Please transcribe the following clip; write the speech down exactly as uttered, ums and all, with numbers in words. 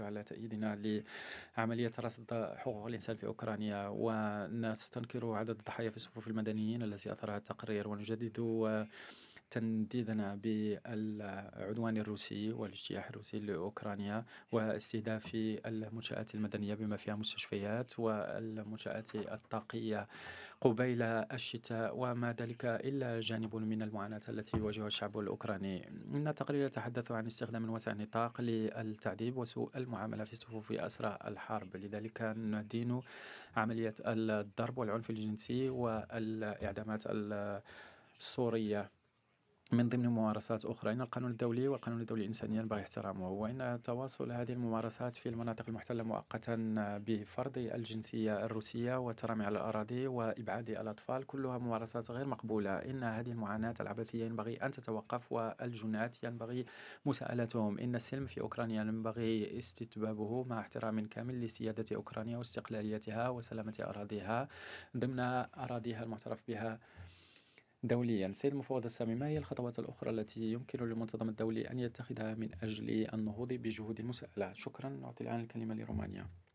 نؤكد على تأييدنا لعملية رصد حقوق الإنسان في أوكرانيا، ونستنكر عدد الضحايا في صفوف المدنيين التي أثرها التقرير، ونجدد تنديدنا بالعدوان الروسي والاجتياح الروسي لأوكرانيا واستهداف المنشآت المدنية بما فيها مستشفيات والمنشآت الطاقية قبيل الشتاء، وما ذلك إلا جانب من المعاناة التي يواجهها الشعب الأوكراني. إن التقرير يتحدث عن استخدام واسع النطاق للتعذيب وسوء المعاملة في صفوف أسرى الحرب، لذلك ندين عملية الضرب والعنف الجنسي والإعدامات السورية من ضمن ممارسات أخرى. إن القانون الدولي والقانون الدولي الإنساني ينبغي احترامه، وإن تواصل هذه الممارسات في المناطق المحتلة مؤقتا بفرض الجنسية الروسية والترامي على الأراضي وإبعاد الأطفال كلها ممارسات غير مقبولة. إن هذه المعاناة العبثية ينبغي أن تتوقف، والجنات ينبغي مساءلتهم. إن السلم في أوكرانيا ينبغي استتبابه مع احترام كامل لسيادة أوكرانيا واستقلاليتها وسلامة أراضيها ضمن أراضيها المعترف بها دوليا. سيد المفوض السامي، ما هي الخطوات الأخرى التي يمكن للمنظمة الدولي أن يتخذها من أجل النهوض بجهود المساءلة؟ شكرا. نعطي الآن الكلمة لرومانيا.